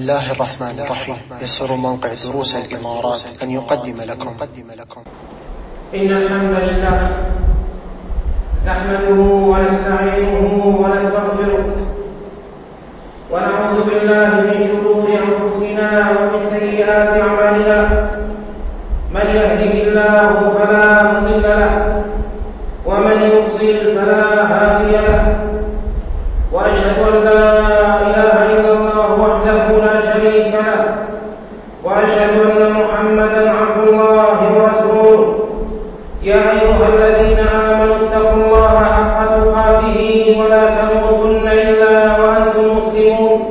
الله الرحمن الرحيم. يسر موقع دروس الإمارات أن يقدم لكم إن الحمد لله نحمده ونستعينه ونستغفره ونعوذ بالله من شرور أنفسنا ومن سيئات أعمالنا. من يهده الله فلا مضل له ومن يضلل فلا هادي له، وأشهد أن لا إله إلا الله وحده لا شريك له، وأشهد أن محمدا عبد الله ورسوله. يا أيها الذين آمنوا اتقوا الله حق تقاته ولا تموتن إلا وأنتم مسلمون.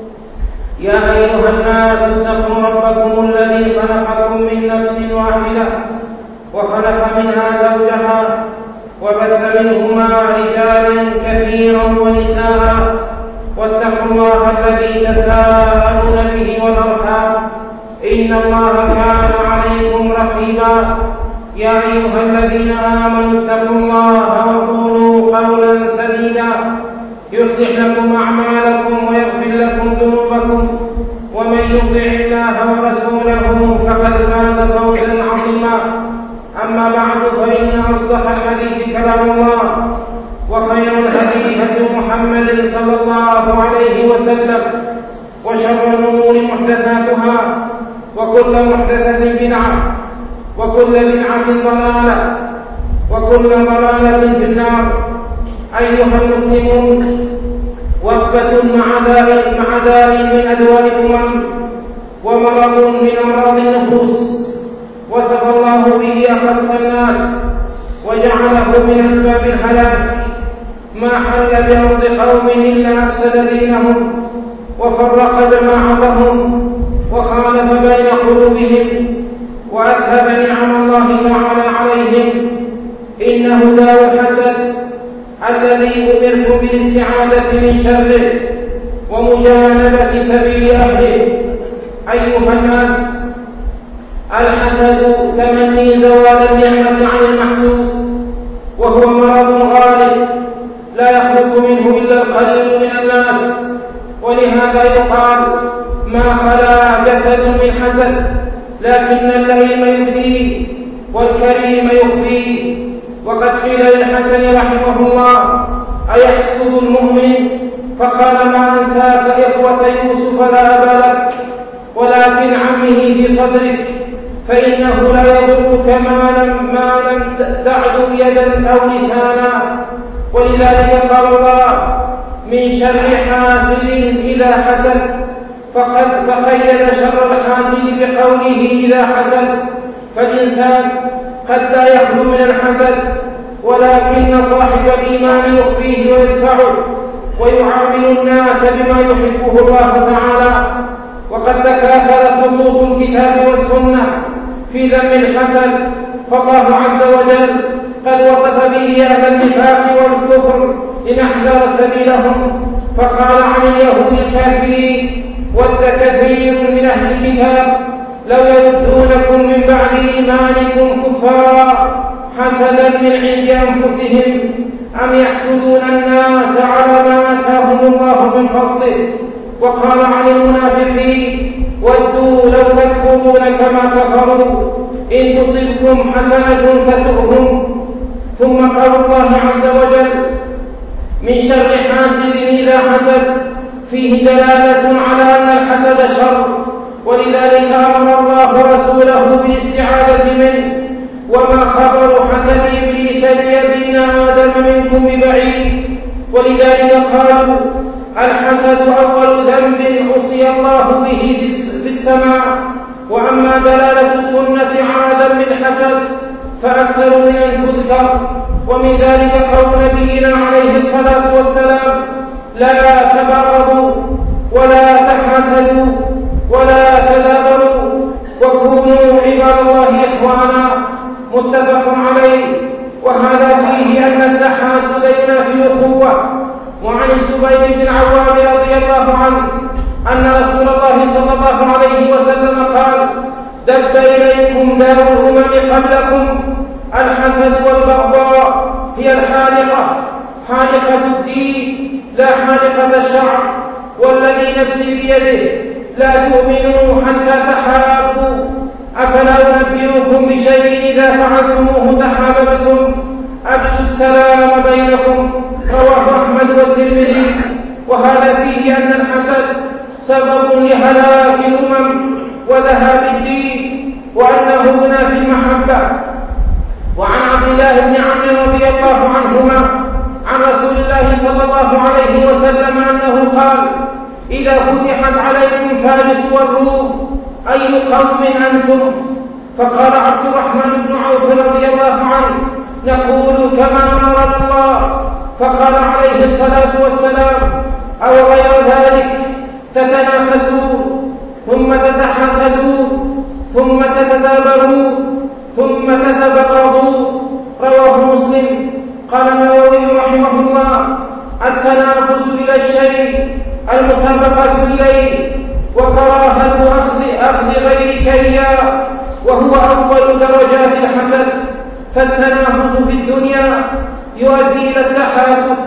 يا أيها الناس اتقوا ربكم الذي خلقكم من نفس واحدة وخلق منها زوجها وبث منهما رجالا كثيرا ونساء، واتقوا الله الذي تساءلون به والأرحام إن الله كان عليكم رقيبا. يا أيها الذين آمنوا اتقوا الله وقولوا قولا سديدا يصلح لكم أعمالكم ويغفر لكم ذنوبكم، ومن يطع الله ورسوله فقد فاز فوزا عظيما. أما بعد، فإن أصدق الحديث كلام الله، وخير الهدي هدي محمد صلى الله عليه وسلم، وشر الأمور محدثاتها، وكل محدثة بدعة، وكل بدعة ضلالة، وكل ضلالة في النار. أيها المسلمون، وقفة مع داء من أدواء الأمم ومرض من أمراض النفوس وصف الله به أخص الناس وجعله من أسباب الهلاك. ما حل بأرض قوم إلا أفسد دينهم وفرق جماعتهم وخالف بين قلوبهم وأذهب نعم الله تعالى عليهم. إنه داء الحسد الذي أمرت بالاستعاذة من شره ومجانبة سبيل أهله. أيها الناس، الحسد تمني زوال النعمة عن المحسود، وهو مرض غالب لا يخلص منه إلا القليل من الناس، ولهذا يقال ما خلا جسد من حسد، لكن اللئيم يفديه والكريم يخفيه. وقد قيل للحسن رحمه الله: أيحسد المؤمن؟ فقال: ما أنساك إخوة يوسف لا أبا لك، ولكن عمه في صدرك، فإنه لا يضرك ما لم تعد يدا أو لسانا. ولذلك قال الله: من شر حاسد إذا حسد، فقيد شر الحاسد بقوله إذا حسد. فالإنسان قد لا يخلو من الحسد، ولكن صاحب الإيمان يخفيه ويدفعه ويعامل الناس بما يحبه الله تعالى. وقد تكاثرت نصوص الكتاب والسنة في ذم الحسد، فالله عز وجل قد وصف به أهل النفاق والكفر لنحذر سبيلهم، فقال عن اليهود الكافرين: ود كثير من أهل الكتاب لو يردونكم من بعد إيمانكم كفارا حسدا من عند أنفسهم أم يحسدون الناس على ما آتاهم الله من فضله. وقال عن المنافقين: ودوا لو تكفرون كما كفروا إن تصبكم حسنة تسؤهم. ثم قال الله عز وجل: من شر حاسد إذا حسد، فيه دلالة على أن الحسد شر، ولذلك أمر الله رسوله بالاستعاذة منه. وما خبر حسد إبليس ليدين آدم منكم ببعيد. ولذلك قالوا: الحسد أول ذنب عصي الله به في السماء. وأما دلالة السنة على ذم الحسد فأكثر من أن تذكر، ومن ذلك قول نبينا عليه الصلاة والسلام: لا تبغضوا ولا تحسدوا ولا تدابروا وكونوا عباد الله إخوانا. متفق عليه. وهذا فيه أن التحاسد ينافي الأخوة. وعن الزبير بن العوام رضي الله عنه أن رسول الله صلى الله عليه وسلم قال: دب إليكم دار الأمم قبلكم الحسد والبغضاء، هي الحالقة، حالقة الدين لا حالقة الشعر، والذي نفسي بيده لا تؤمنوا حتى تحابوا، أفلا أنبئكم بشيء إذا فعلتموه تحاببتم، أفشوا السلام بينكم. رواه أحمد والترمذي. وهذا فيه أن الحسد سبب لهلاك الأمم وذهاب الدين، وأنه ينافي المحبة. وعن عبد الله بن عمرو رضي الله عنهما عن رسول الله صلى الله عليه وسلم أنه قال: إذا فتحت عليكم فارس والروم أي قوم أنتم؟ فقال عبد الرحمن بن عوف رضي الله عنه: نقول كما أمرنا الله. فقال عليه الصلاة والسلام: أو غير ذلك؟ تتنافسون، ثم تتحاسدون، ثم تتدابرون، ثم تتبغضون. رواه مسلم. قال النووي رحمه الله: التنافس إلى الشيء المسابقة إليه، وكراهة أخذ غيرك إياه، وهو أول درجات الحسد. فالتنافس في الدنيا يؤدي إلى التحاسد،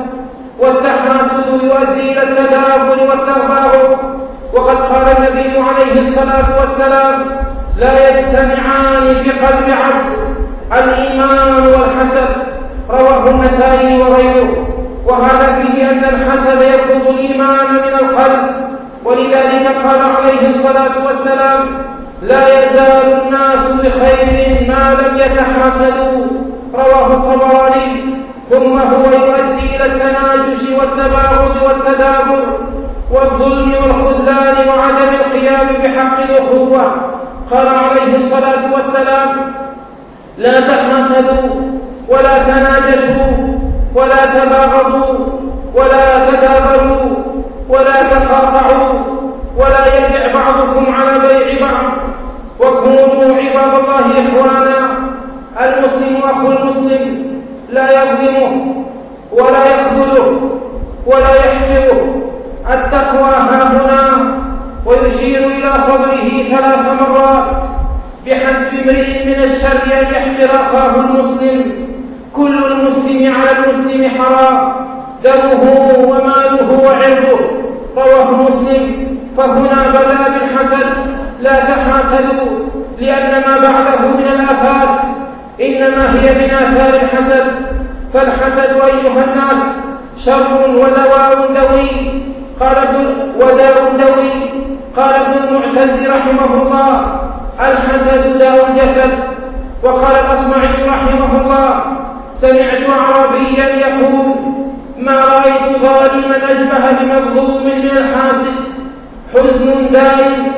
والتحاسد يؤدي إلى التدابر والتغابر. وقد قال النبي عليه الصلاة والسلام: لا يجتمعان في قلب عبد الإيمان والحسد. رواه النسائي وغيره. وهذا فيه أن الحسد يطرد الإيمان من القلب، ولذلك قال عليه الصلاة والسلام: لا يزال الناس بخير ما لم يتحاسدوا. رواه الطبراني. ثم هو يؤدي إلى التناجش والتباغض والتدابر والظلم والخذلان وعدم القيام بحق الأخوة. قال عليه الصلاة والسلام: لا تحاسدوا ولا تناجشوا ولا تباغضوا ولا تدابروا ولا تقاطعوا ولا يبيع بعضكم على بيع بعض، وكونوا عباد الله إخوانا. المسلم أخو المسلم لا يظلمه ولا يخذله ولا يحقره. التقوى هاهنا. ويشير إلى صدره 3 مرات: بحسب امرئ من الشر أن يحقر أخاه المسلم، كل المسلم على المسلم حرام، دمه وماله وعرضه. رواه مسلم. فهنا بدأ بالحسد: لا تحاسدوا، لأن ما بعده من الآفات إنما هي من آثار الحسد. فالحسد أيها الناس شر ودواء دوي. قال ابن المعتز رحمه الله: الحسد داء الجسد. وقال الأصمعي رحمه الله: سمعت أعرابيا يقول: ما رأيت ظالما أشبه بمظلوم من الحاسد، حزن دائم،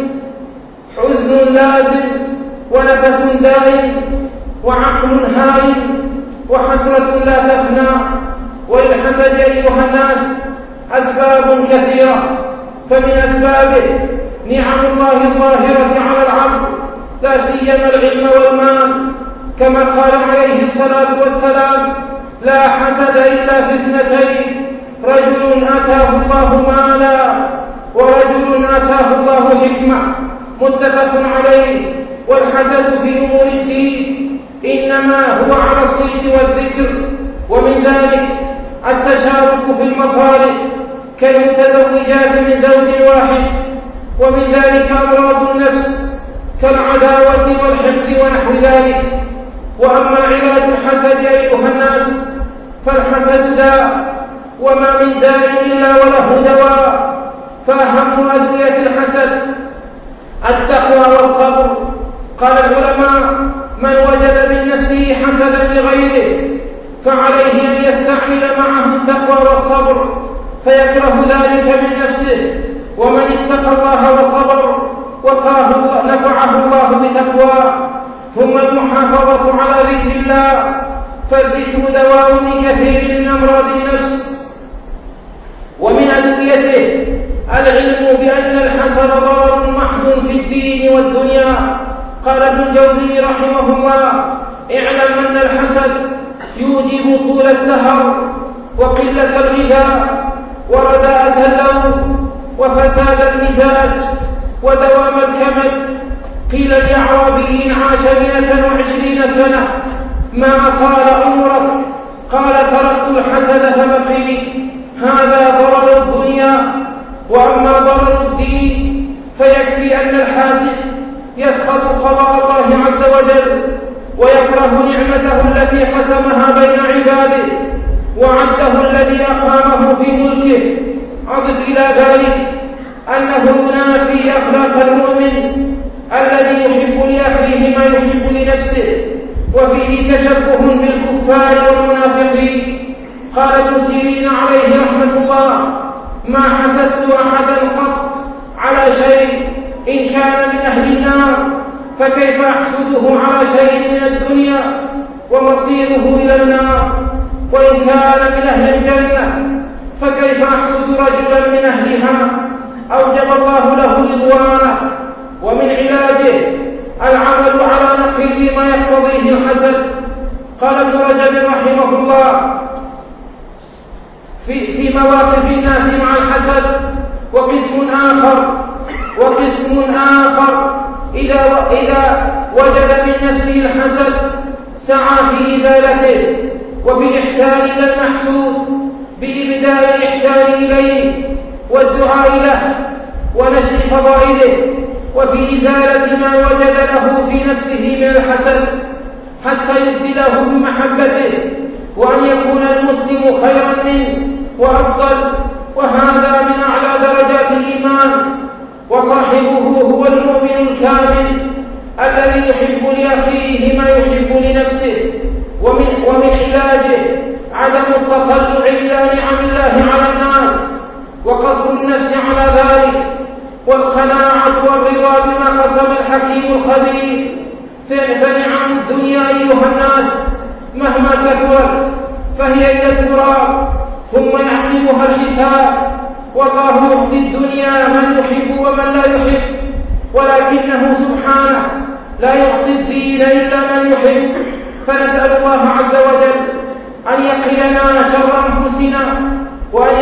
حزن لازم، ونفس دائم، وعقل هائم، وحسرة لا تفنى. وللحسد أيها الناس أسباب كثيرة، فمن أسبابه نعم الله الظاهرة على العبد، لا سيما العلم والمال، كما قال عليه الصلاة والسلام: لا حسد إلا في 2: رجل آتاه الله مالا، ورجل آتاه الله حكمة. متفق عليه. والحسد في أمور الدين إنما هو على الصيد والذكر، ومن ذلك التشارك في المطالب كالمتزوجات من زوج واحد، ومن ذلك أمراض النفس كالعداوة والحقد ونحو ذلك. وأما علاج الحسد أيها الناس فالحسد داء، وما من داء إلا وله دواء. فأهم أدوية الحسد التقوى والصبر. قال العلماء: من وجد من نفسه حسدا لغيره فعليه أن يستعمل معه التقوى والصبر، فيكره ذلك من نفسه. ومن اتقى الله وصبر وقاه نفعه الله بتقواه. ثم المحافظة على ذكر الله، فالذكر دواء لكثير من أمراض النفس. ومن أدويته العلم بأن الحسد ضرر محض في الدين والدنيا. قال ابن الجوزي رحمه الله: اعلم أن الحسد يوجب طول السهر وقلة الغذاء ورداءة اللون وفساد المزاج ودوام الكمد. قيل لأعرابي عاش 120 سنة: ما طال عمرك؟ قال: تركت الحسد فبقي. هذا ضرر الدنيا. وأما ضرر الدين فيكفي أن الحاسد يسخط قضاء الله عز وجل ويكره نعمته التي قسمها بين عباده وعده الذي أقامه في ملكه. أضف إلى ذلك أنه ينافي أخلاق المؤمن الذي يحب لأخيه ما يحب لنفسه، وفيه تشبه بالكفار والمنافقين. قال ابن سيرين عليه رحمة الله: ما حسدت أحدا قط على شيء إن كان من أهل النار، فكيف أحسده على شيء من الدنيا ومصيره إلى النار؟ وإن كان من أهل الجنة فكيف أحسد رجلا من أهلها أوجب الله له رضوانه. ومن علاجه العمل على نقيض ما يقتضيه الحسد. قال ابن رجب رحمه الله في مواقف الناس مع الحسد: وقسم آخر إذا وجد من نفسه الحسد سعى في إزالته وفي الإحسان إلى المحسود بإبداء الإحسان إليه والدعاء له ونشر فضائله، وفي إزالة ما وجد له في نفسه من الحسد حتى يبدله بمحبته، وأن يكون المسلم خيرا منه وأفضل، وهذا من أعلى درجات الإيمان. وصاحبه هو المؤمن الكامل الذي يحب لأخيه ما يحب لنفسه. ومن علاجه عدم التطلع إلى نعم الله على الناس وقصر النفس على ذلك، والقناعة والرضا بما قسم الحكيم الخبير. فنعم الدنيا أيها الناس مهما كثرت فهي إلى التراب ثم يعقبها الحساب. والله يعطي الدنيا من يحب ومن لا يحب، ولكنه سبحانه لا يعطي الدين إلا من يحب. فنسأل الله عز وجل أن يقينا شر أنفسنا وأن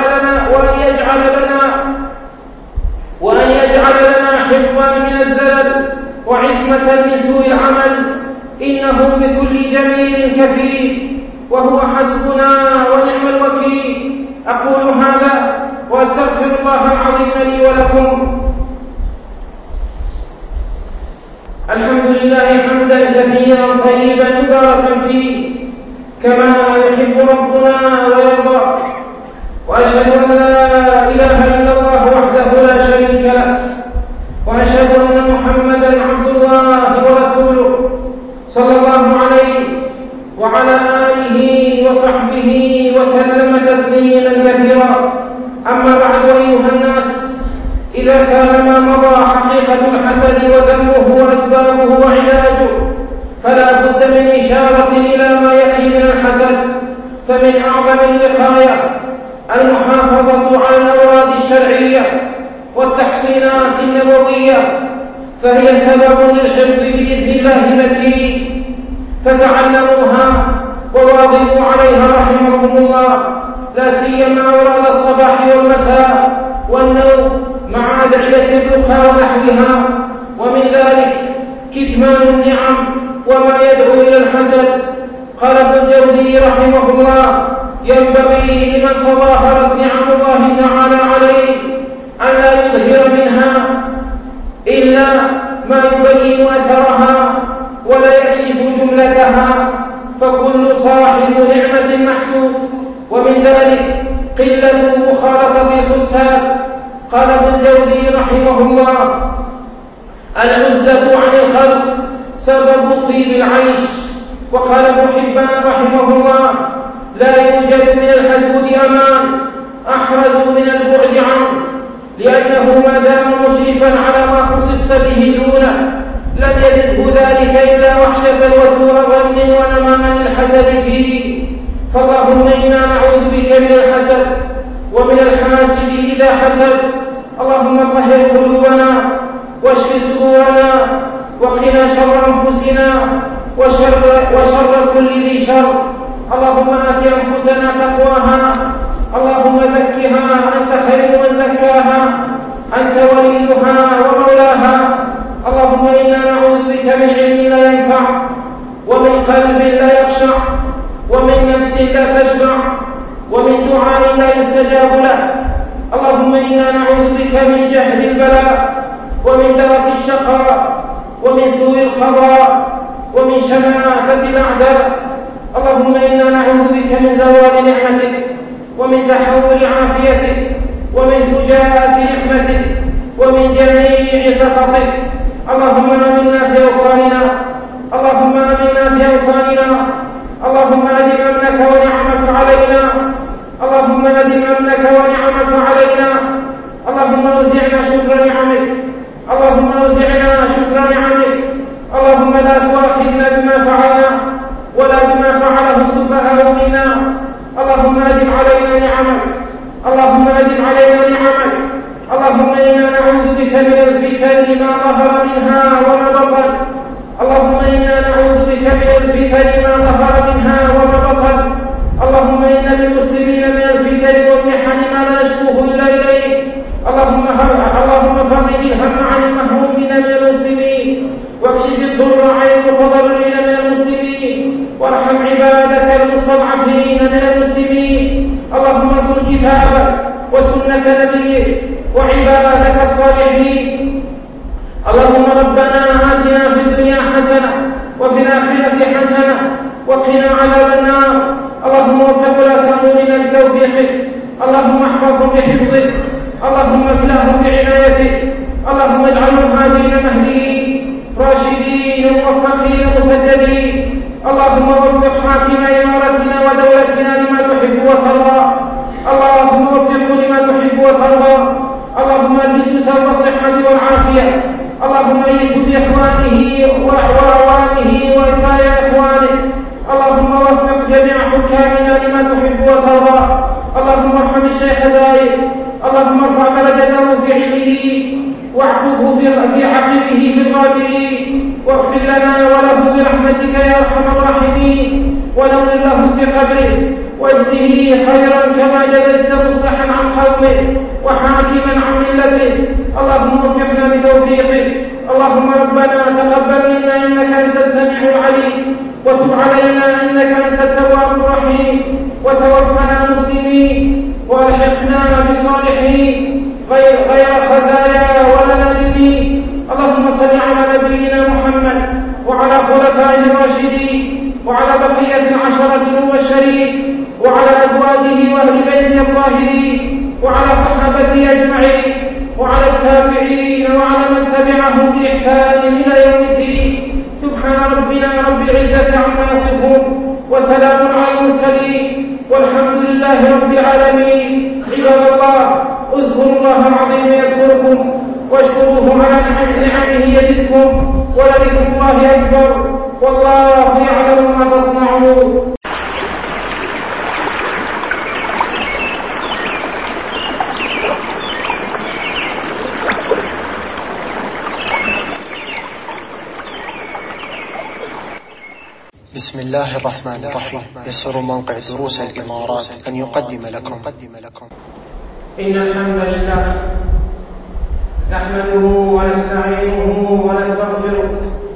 يجعل لنا حفظا من الزلل وعصمة من سوء العمل، إنه بكل جميل كفيل وهو حسبنا ونعم الوكيل. أقول هذا وأستغفر الله العظيم لي ولكم. الحمد لله حمدا كثيرا طيبا مباركا فيه كما يحب ربنا ويرضى، وأشهد أن لا إله إلا الله وحده لا شريك له، وأشهد أن محمدا عبد الله ورسوله صلى الله عليه وعلى آله وصحبه وسلم تسليما كثيرا. أما بعد أيها الناس، إذا كان ما مضى حقيقة الحسد وذمه وأسبابه وعلاجه، فلا بد من إشارة إلى ما يكفي من الحسد. فمن أعظم الوقاية المحافظة على الأوراد الشرعية والتحصينات النبوية، فهي سبب للحفظ بإذن الله متين. فتعلموها وواظبوا عليها رحمكم الله، لا سيما أوراد الصباح والمساء والنوم مع أدعية الرقى ونحوها. ومن ذلك كتمان النعم وما يدعو إلى الحسد. قال ابن الجوزي رحمه الله: ينبغي لمن تظاهرت نعم الله تعالى عليه أن لا يظهر منها إلا ما يبين أثرها ولا يكشف جملتها، فكل صاحب نعمة محسود. ومن ذلك قلة مخالطة الحساد. قال ابن الجوزي رحمه الله: العزلة عن الخلق سبب طيب العيش. وقال ابن حبان رحمه الله: لا يوجد من الحسود أمان أحرز من البعد عنه، لأنه ما دام مشرفا على ما خصصت به دونه لم يزده ذلك إلا وحشة وسوء ظن ونماما الحسد فيه. فاللهم إنا نعوذ بك من الحسد ومن الحاسد إذا حسد. اللهم طهر قلوبنا واشف صدورنا وقنا شر أنفسنا وشر كل ذي شر. اللهم آت أنفسنا تقواها، اللهم زكها أنت خير من زكاها، أنت وليها ومولاها. اللهم إنا نعوذ بك من علم لا ينفع ومن قلب لا يخشع ومن نفس لا تشبع ومن دعاء لا يستجاب له. اللهم إنا نعوذ بك من جهل البلاء ومن درك الشقاء ومن سوء القضاء ومن شماتة الأعداء. اللهم إنا نعوذ بك من زوال نعمتك ومن تحول عافيتك ومن فجاءة نقمتك ومن جميع سخطك. اللهم آمنا في أوطاننا، اللهم آمنا في أوطاننا، اللهم أدم أمنك ونعمك علينا، اللهم أدم أمنك ونعمك علينا. اللهم أوزعنا شكر نعمك، اللهم أوزعنا شكر نعمك. اللهم لا تؤاخذنا بما فعلنا ولا بما فعله السفهاء منا. اللهم أدم علينا نعمك، اللهم أدم علينا نعمك. اللهم إنا نعوذ بك من الفتن ما ظهر منها وما بطن. اللهم إنا نعوذ بك من الفتن ما ظهر منها وما بطن. اللهم إن للمسلمين من الفتن والمحن ما لا نشكوه إلا إليك. اللهم فرج الهم عن المهمومين من المسلمين، واكشف الضر عن المتضررين من المسلمين، وارحم عبادك المستضعفين من المسلمين. اللهم انصر كتابك وسنة نبيك وعبادك الصالحين. اللهم ربنا آتنا في الدنيا حسنة وفي الآخرة حسنة وقنا عذاب النار. اللهم وفق ولاة أمورنا بتوفيقك، اللهم احفظهم بحفظك، اللهم اكلهم بعنايتك، اللهم اجعلهم هادين مهديين راشدين موفقين مسددين. اللهم وفق حاكم إمارتنا ودولتنا لما تحب وترضى، اللهم وفقه لما تحب وترضى. اللهم البسه ثوب الصحة والعافية، اللهم أيده بإخوانه وأعوانه وإساء إخوانه. اللهم وفق جميع حكامنا لما تحب وترضى. اللهم ارحم الشيخ زايد، اللهم ارفع درجته في عليين واعقبه في عقبه في الغابرين، واغفر لنا وله برحمتك يا ارحم الراحمين، ونور له في قبره، واجزه خيرا كما جزيت مصلحا عن قومه وحاكما عن ملته. اللهم وفقنا بتوفيقك. اللهم ربنا تقبل منا انك انت السميع العليم، وتب علينا انك انت التواب الرحيم، وتوفنا مسلمين والحقنا بالصالحين غير خزايا ولا نادمين. اللهم صل على نبينا محمد وعلى خلفائه الراشدين وعلى بقية العشرة المبشرين وعلى أزواجه وأهل بيته الطاهرين وعلى صحابته أجمعين وعلى التابعين وعلى من تبعهم بإحسان إلى يوم الدين. سبحان ربنا رب العزة عما يصفون، وسلام على المرسلين، والحمد لله رب العالمين. عباد الله، اذكروا الله العظيم يذكركم، واشكروه على نعمه يزدكم، ولذكر الله أكبر، والله يعلم ما تصنعون. بسم الله الرحمن الرحيم. يسر موقع دروس الإمارات أن يقدم لكم إن الحمد لله نحمده ونستعينه ونستغفره،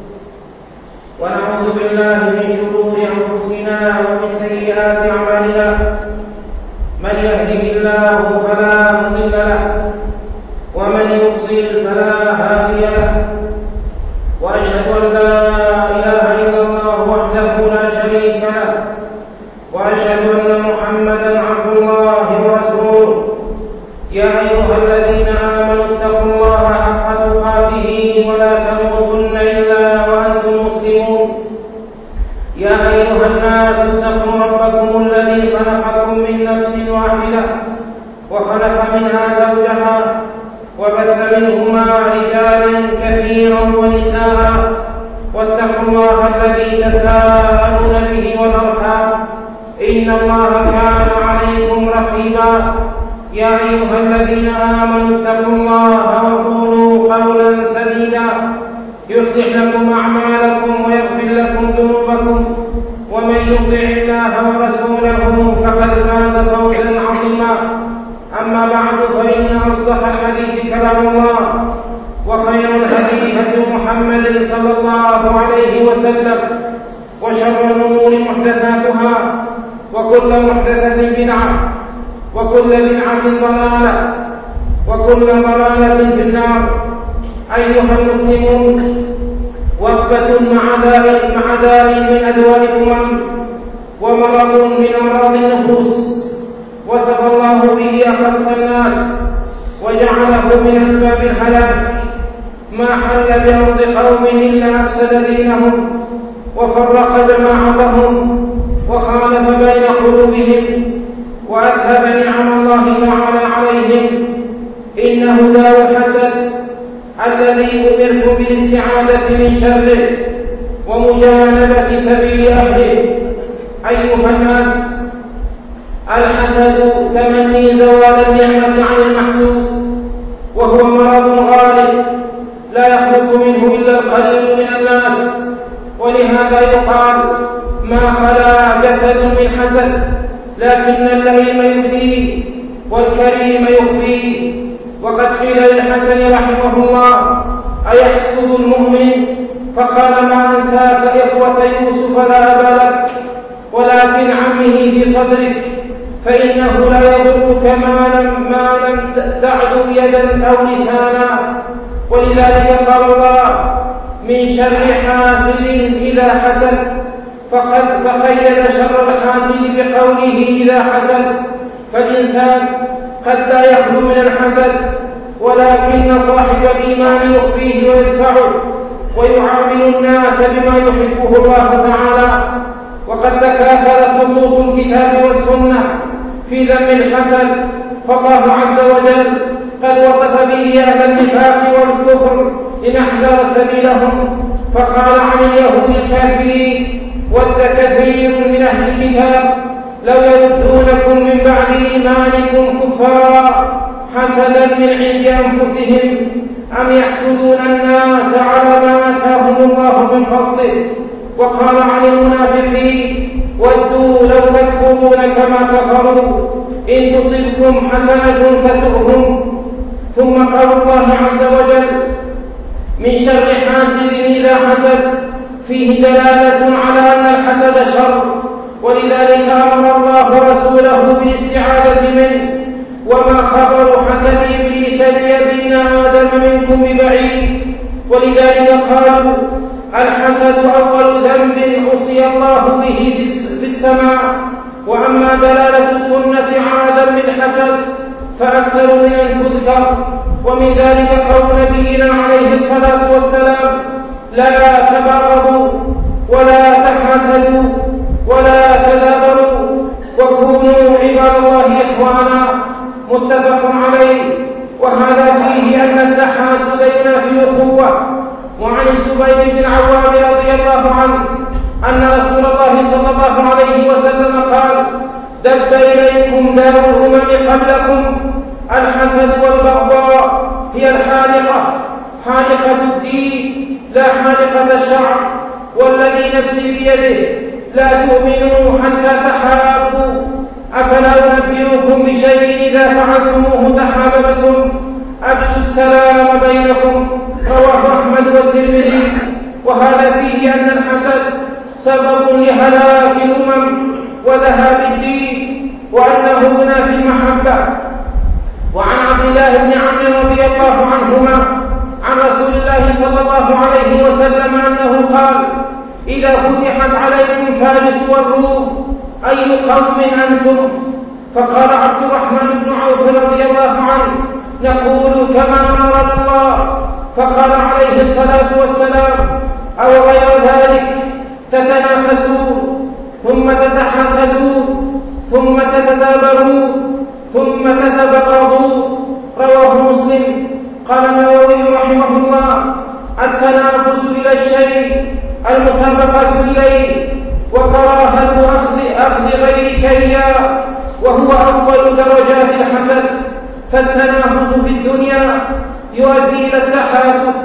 ونعوذ بالله من شرور أنفسنا ومن سيئات أعمالنا. من يهده الله فلا مضل له، ومن يضلل فلا هادي له. وأشهد أن لا إله إلا الله وحده لا شريك له، وأشهد أن محمدا عبد الله ورسوله. يا أيها الذين آمنوا اتقوا الله حق تقاته ولا تموتن إلا وأنتم مسلمون. يا أيها الناس اتقوا ربكم الذي خلقكم من نفس واحدة وخلق منها زوجها وبث منهما رجالا كثيرا ونساء، واتقوا الله الذي تساءلون به والأرحام، إن الله كان عليكم رقيبا. يا أيها الذين آمنوا اتقوا الله وقولوا قولا سديدا يصلح لكم أعمالكم ويغفر لكم ذنوبكم، ومن يطع الله ورسوله فقد فاز فوزا عظيما. أما بعد، فإن أصدق الحديث كلام الله، وخير الهدي هدي محمد صلى الله عليه وسلم، وشر الأمور محدثاتها، وكل محدثة بدعة، وكل بدعة ضلالة، وكل ضلالة في النار. أيها المسلمون، وقفة مع داء من أدواء الأمم ومرض من أمراض النفوس وصف الله به أخص الناس وجعله من أسباب الهلاك، ما حل بأرض قوم إلا أفسد دينهم وفرق جماعتهم وخالف بين قلوبهم وأذهب نعم الله تعالى عليهم. إنه داء الحسد الذي أمرتم بالاستعاذة من شره ومجانبة سبيل أهله. أيها الناس، الحسد تمني زوال النعمة عن المحسود، وهو مرض غالب لا يخلص منه إلا القليل من الناس، ولهذا يقال ما خلا جسد من حسد، لكن اللئيم يفديه والكريم يخفيه. وقد قيل للحسن رحمه الله: أيحسد المؤمن؟ فقال: ما أنساك إخوة يوسف لا أبا لك، ولكن عمه في صدرك، فإنه لا يضرك ما لم تعد يدا أو لسانا. ولذلك قال الله: من شر حاسد إذا حسد، فقيد شر الحاسد بقوله إذا حسد. فالإنسان قد لا يخلو من الحسد، ولكن صاحب الإيمان يخفيه ويدفعه ويعامل الناس بما يحبه الله تعالى. وقد تكاثرت نصوص الكتاب والسنة في ذم الحسد، فالله عز وجل قد وصف به أهل النفاق والكفر لنحذر سبيلهم، فقال عن اليهود الكافرين: ود كثير من أهل الكتاب لو يردونكم من بعد إيمانكم كفارا حسدا من عند أنفسهم أم يحسدون الناس على ما آتاهم الله من فضله. وقال عن المنافقين: ودوا لو تكفرون كما كفروا إن تصبكم حسنة تسؤهم. ثم قال الله عز وجل: من شر حاسد إذا حسد، فيه دلالة على أن الحسد شر، ولذلك أمر الله رسوله بالاستعاذة منه. وما خبر حسد إبليس بيدينا آدم منكم ببعيد. ولذلك قالوا: الحسد أول ذنب عصي الله به في السماء. وأما دلالة السنة على ذم الحسد فأكثر من أن تذكر، ومن ذلك قول نبينا عليه الصلاة والسلام: لا تبغضوا ولا تحسدوا ولا تدابروا وكونوا عباد الله إخوانا. متفق عليه. وهذا فيه أن التحاسد ينافي الأخوة. وعن الزبير بن العوام رضي الله عنه أن رسول الله صلى الله عليه وسلم قال: دب إليكم دار الأمم قبلكم الحسد والبغضاء، هي الحالقة، حالقة الدين لا حالقة الشعر، والذي نفسي بيده لا تؤمنوا حتى تحابوا. أفلا أنبئكم بشيء إذا فعلتموه تحاببتم؟ أفشوا السلام بينكم. رواه أحمد والترمذي. وهذا فيه أن الحسد سبب لهلاك الأمم وذهاب الدين، وأنه ينافي المحبة. وعن عبد الله بن عمرو رضي الله عنهما عن رسول الله صلى الله عليه وسلم أنه قال: إذا فتحت عليكم فارس والروم أي قوم أنتم؟ فقال عبد الرحمن بن عوف رضي الله عنه: نقول كما أمرنا الله. فقال عليه الصلاة والسلام: أو غير ذلك؟ تتنافسوا ثم تتحاسدوا ثم تتدابروا ثم تتبغضوا. رواه مسلم. قال النووي رحمه الله: التنافس إلى الشيء المسابقة إليه وكراهة أخذ غيرك إياه، وهو أول درجات الحسد. فالتنافس في الدنيا يؤدي إلى التحاسد،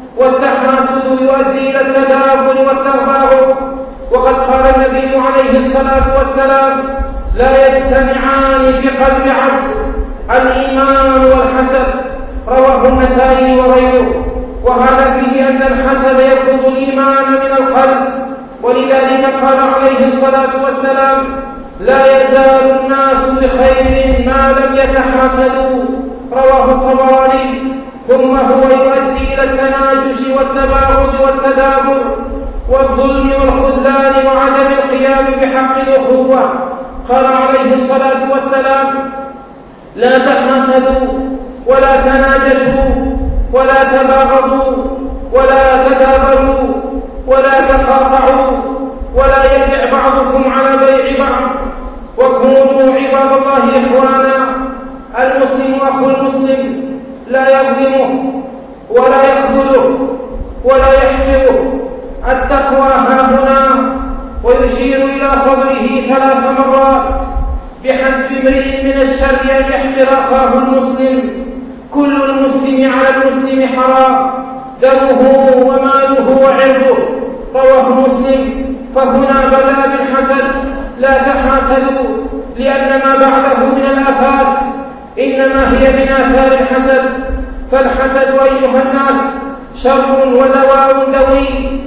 والتحاسد يؤدي إلى التدابر والتغابر. وقد قال النبي عليه الصلاة والسلام: لا يجتمعان في قلب عبد الإيمان والحسد. رواه النسائي وغيره. وهذا فيه أن الحسد يطرد الإيمان من القلب، ولذلك قال عليه الصلاة والسلام: لا يزال الناس بخير ما لم يتحاسدوا. رواه الطبراني. ثم هو يؤدي إلى التناجش والتباغض والتدابر والظلم والخذلان وعدم القيام بحق الأخوة. قال عليه الصلاة والسلام: لا تحاسدوا ولا تناجشوا ولا تباغضوا ولا تدابروا ولا تقاطعوا ولا يبيع بعضكم على بيع بعض، وكونوا عباد الله إخوانا. المسلم أخو المسلم لا يظلمه ولا يخذله ولا يحقره. التقوى هاهنا، ويشير إلى صدره 3 مرات: بحسب امرئ من الشر أن يحقر أخاه المسلم، كل المسلم على المسلم حرام، دمه وماله وعرضه. رواه مسلم. فهنا بدأ بالحسد: لا تحاسدوا، لأن ما بعده من الآفات إنما هي من آثار الحسد. فالحسد أيها الناس شر ودواء دوي.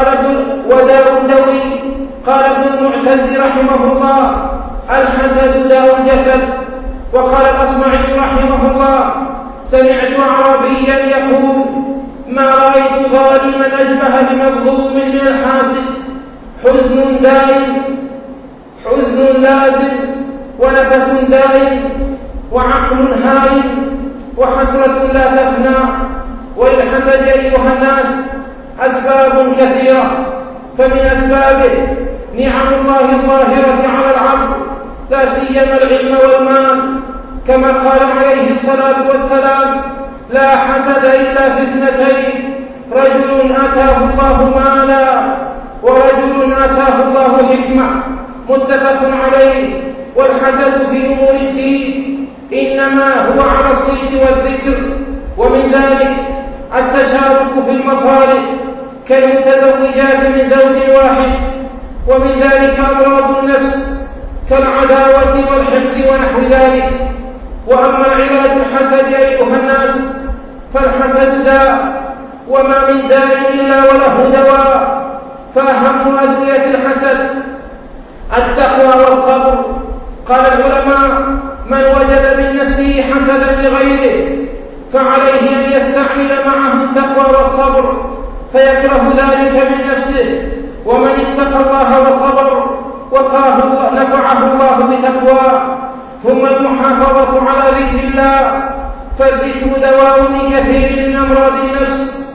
قال ابن المعتز رحمه الله: الحسد داء الجسد. وقال الأصمعي رحمه الله: سمعت أعرابيا يقول: ما رأيت ظالما أشبه بمظلوم من الحاسد، حزن دائم، حزن لازم، ونفس دائم، وعقل هائم، وحسرة لا تفنى. وللحسد أيها الناس أسباب كثيرة، فمن أسبابه نعم الله الظاهرة على العبد، لا سيما العلم والمال، كما قال عليه الصلاة والسلام: لا حسد إلا في 2: رجل آتاه الله مالا ورجل آتاه الله حكمة. متفق عليه. والحسد في أمور الدين إنما هو على الصيد والذكر، ومن ذلك التشارك في المطالب كالمتزوجات من زوج واحد، ومن ذلك أمراض النفس كالعداوة والحقد ونحو ذلك. وأما علاج الحسد أيها الناس فالحسد داء، وما من داء إلا وله دواء. فأهم أدوية الحسد التقوى والصبر. قال العلماء: من وجد من نفسه حسدا لغيره فعليه أن يستعمل معه التقوى والصبر فيكره ذلك من نفسه. ومن اتقى الله وصبر وقاه نفعه الله بتقواه. ثم المحافظة على ذكر الله، فالذكر دواء لكثير من أمراض النفس.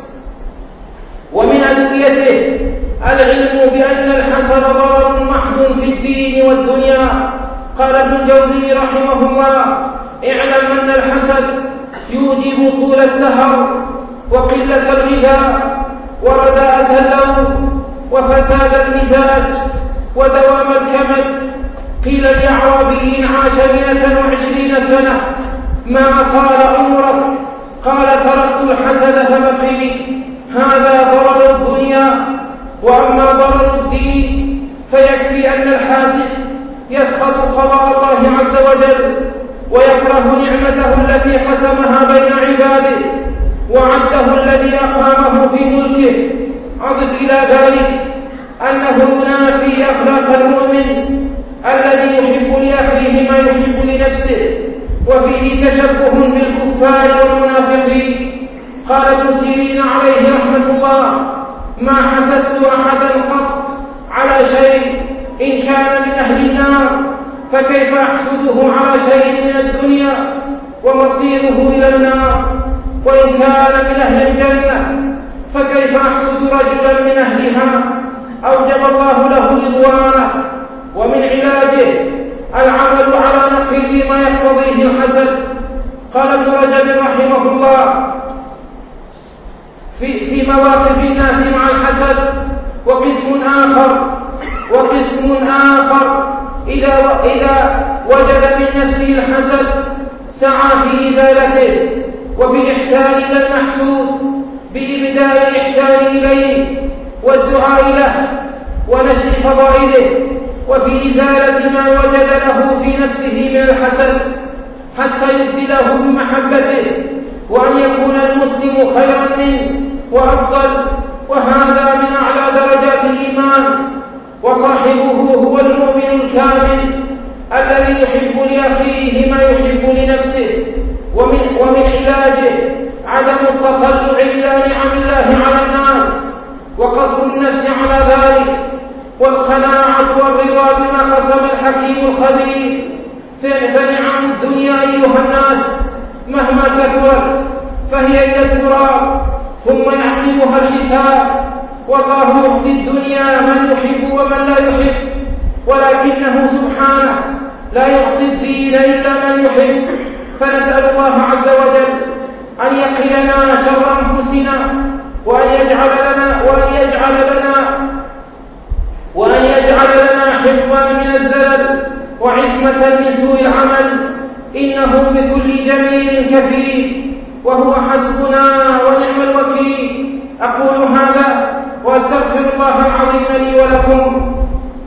ومن أدويته العلم بأن الحسد ضرر محض في الدين والدنيا. قال ابن الجوزي رحمه الله: اعلم أن الحسد يوجب طول السهر وقلة الغذاء ورداءة اللون وفساد المزاج ودوام الكمد. قيل لأعرابي عاش 120 سنة: ما طال عمرك؟ قال: تركت الحسد فبقيت. هذا ضرر الدنيا. وأما ضرر الدين فيكفي أن الحاسد يسخط قضاء الله عز وجل ويكره نعمته التي قسمها بين عباده وعده الذي أقامه في ملكه. أضف إلى ذلك أنه ينافي أخلاق المؤمن الذي يحب لأخيه ما يحب لنفسه، وفيه تشبه بالكفار والمنافقين. قال ابن سيرين عليه رحمة الله: ما حسدت أحدا قط على شيء إن كان من أهل النار، فكيف أحسده على شيء من الدنيا ومصيره إلى النار؟ وإن كان من أهل الجنة فكيف أحسد رجلا من أهلها؟ أوجب الله له رضوانه. ومن علاجه العمل على نقيض ما يقتضيه الحسد. قال ابن رجب رحمه الله في مواقف الناس مع الحسد: وقسم آخر إذا وجد من نفسه الحسد سعى في إزالته وفي الإحسان إلى المحسود بإبداء الإحسان إليه والدعاء له ونشر فضائله، وفي إزالة ما وجد له في نفسه من الحسد حتى يبدله بمحبته، وأن يكون المسلم خيرا منه وأفضل. وهذا من أعلى درجات الإيمان. وصاحبه هو المؤمن الكامل الذي يحب لأخيه ما يحب لنفسه. ومن علاجه عدم نعم الله على الناس وقصر النفس على ذلك والقناعة والرضا بما قسم الحكيم الخبير. فنعم الدنيا أيها الناس مهما كثرت فهي إلى التراب ثم يعقبها الحساب. والله يعطي الدنيا من يحب ومن لا يحب، ولكنه سبحانه لا يعطي الدين إلا من يحب. فنسأل الله عز وجل أن يقينا شر أنفسنا وأن يجعل لنا حفظا من الزلل وعصمة من سوء العمل، إنه بكل جميل كفيل وهو حسبنا ونعم الوكيل. أقول هذا وأستغفر الله العظيم لي ولكم.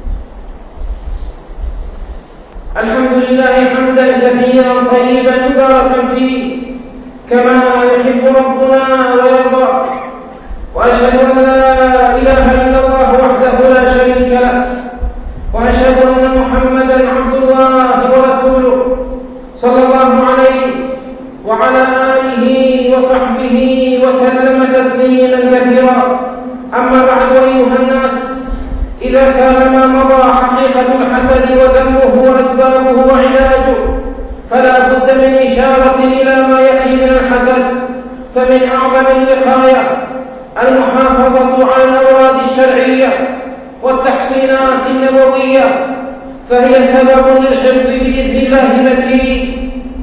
الحمد لله حمدا كثيرا طيبا مباركا فيه كما يحب ربنا ويرضى، وأشهد أن لا إله إلا الله وحده لا شريك له، وأشهد أن محمدا عبد الله ورسوله صلى الله عليه وعلى آله وصحبه وسلم تسليما كثيرا. أما بعد أيها الناس، إذا كان ما مضى حقيقة الحسد وذمه وأسبابه وعلاجه فلا بد من إشارة إلى ما يحيي من الحسد. فمن أعظم الوقاية المحافظة على الأوراد الشرعية والتحصينات النبوية، فهي سبب للحفظ بإذن الله متين،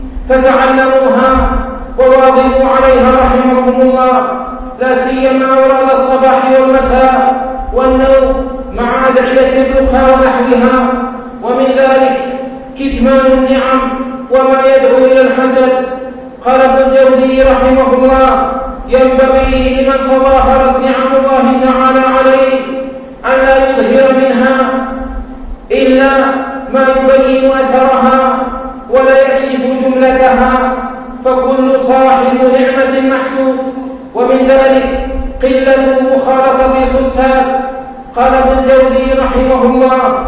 فتعلموها وواظبوا عليها رحمكم الله، لا سيما أوراد الصباح والمساء والنوم مع أدعية الرقى ونحوها. ومن ذلك كتمان النعم وما يدعو إلى الحسد. قال ابن الجوزي رحمه الله: ينبغي لمن تظاهرت نعم الله تعالى عليه أن لا يظهر منها إلا ما يبين أثرها ولا يكشف جملتها، فكل صاحب نعمة محسود. ومن ذلك قلة مخالطة الحساد. قال ابن الجوزي رحمه الله: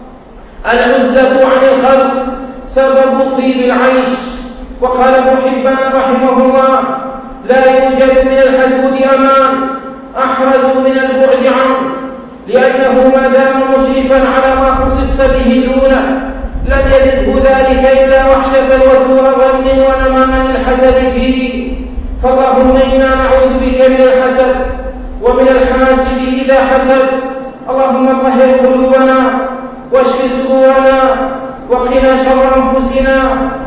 العزلة عن الخلق سبب طيب العيش. وقال ابن حبان رحمه الله: لا يوجد من الحسود أمان أحرز من البعد عنه، لأنه ما دام مشرفا على ما خصصت به دونه لم يزده ذلك إلا وحشة وسوء ظن ونماما للحسد فيه. فاللهم إنا نعوذ بك من الحسد ومن الحاسد إذا حسد. اللهم طهر قلوبنا واشف صدورنا وقنا شر أنفسنا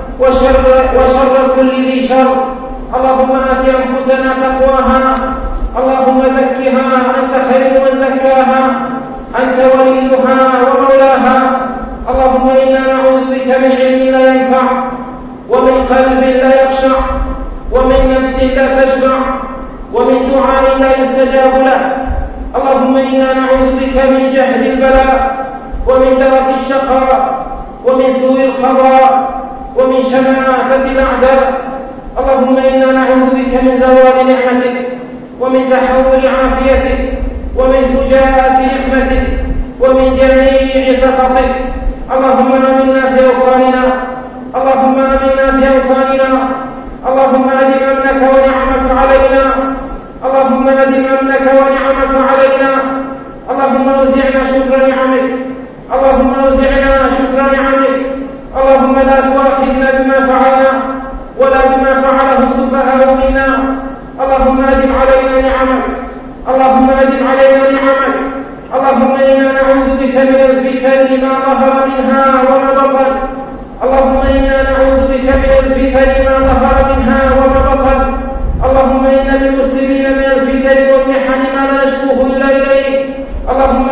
وشر كل ذي شر. اللهم آت أنفسنا تقواها، اللهم زكها أنت خير من زكاها، أنت وليها ومولاها. اللهم إنا نعوذ بك من علم لا ينفع ومن قلب لا يخشع ومن نفس لا تشبع ومن دعاء لا يستجاب له. اللهم إنا نعوذ بك من جهل البلاء ومن درك الشقاء ومن سوء القضاء ومن شماتة الأعداء. اللهم إنا نعوذ بك من زوال نعمتك ومن تحول عافيتك ومن فجاءة نقمتك ومن جميع سخطك. اللهم آمنا في أوطاننا، اللهم آمنا في أوطاننا، اللهم أدم أمنك ونعمك علينا، اللهم أدم أمنك ونعمك علينا. اللهم أوزعنا شكر نعمك، اللهم أوزعنا شكر نعمك. اللهم لا تؤاخذنا بما فعلنا ولا بما فعله السفهاء منا. اللهم أدم علينا نعمك، اللهم أدم علينا نعمك. اللهم إنا نعوذ بك من الفتن ما ظهر منها وما بطن. اللهم إنا نعوذ بك من الفتن ما ظهر منها وما بطن. اللهم إن للمسلمين من الفتن والمحن ما لا نشكوه إلا إليك. اللهم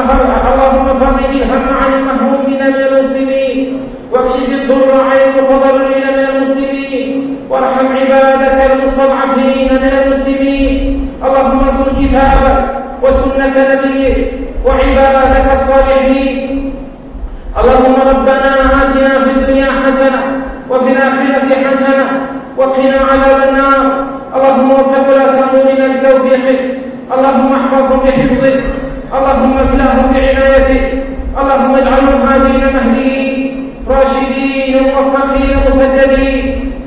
فرج الهم عن المهمومين من المسلمين، واكشف الضر عن المتضررين من المسلمين، وارحم عبادك المستضعفين من المسلمين. اللهم انصر كتابك وسنة نبيك وعبادك الصالحين. اللهم ربنا آتنا في الدنيا حسنة وفي الآخرة حسنة وقنا عذاب النار. اللهم وفق ولاة أمورنا بتوفيقك، اللهم احفظهم بحفظك، اللهم اكلهم بعنايتك، اللهم اجعلهم هادين مهديين راشدين موفقين مسددين.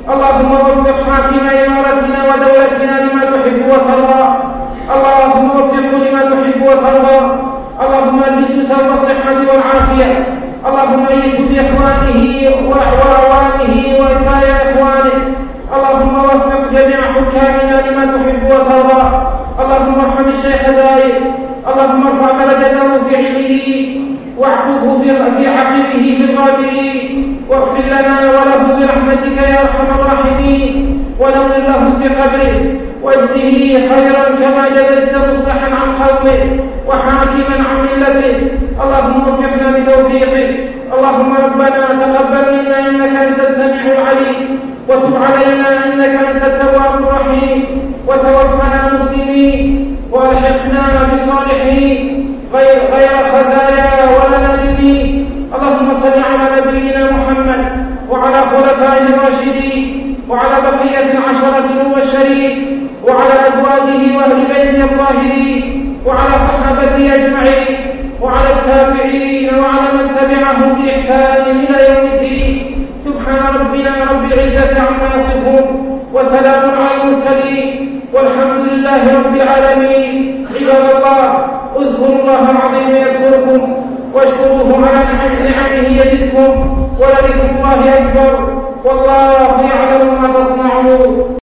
اللهم وفق حاكم إمارتنا ودولتنا لما تحب وترضى. اللهم وفقه لما تحب وترضى. اللهم ألبسه ثوب الصحة والعافية. اللهم أيده بإخوانه وأعوانه وسائر إخوانه. اللهم وفق جميع حكامنا لما تحب وترضى. اللهم ارحم الشيخ زايد. اللهم ارفع درجته في عليين واعقبه في عقبه في الغابرين، واغفر لنا وله برحمتك يا ارحم الراحمين، ونور له في قبره، واجزه خيرا كما جزيت مصلحا عن قومه وحاكما عن ملته. اللهم وفقنا بتوفيقك. اللهم ربنا تقبل منا انك انت السميع العليم، وتب علينا انك انت التواب الرحيم، وتوفنا مسلمين والحقنا بالصالحين غير خزايا ولا نادمين. اللهم صل على نبينا محمد وعلى خلفائه الراشدين وعلى بقية العشرة المبشرين وعلى أزواجه وأهل بيته الطاهرين وعلى صحابته أجمعين وعلى التابعين وعلى من تبعهم بإحسان إلى يوم الدين. سبحان ربنا رب العزة عما يصفون، وسلام على المرسلين، والحمد لله رب العالمين. عباد الله، اذكروا الله العظيم يذكركم، واشكروه على نعمه يزدكم، ولذكر الله أكبر، والله يعلم ما تصنعون.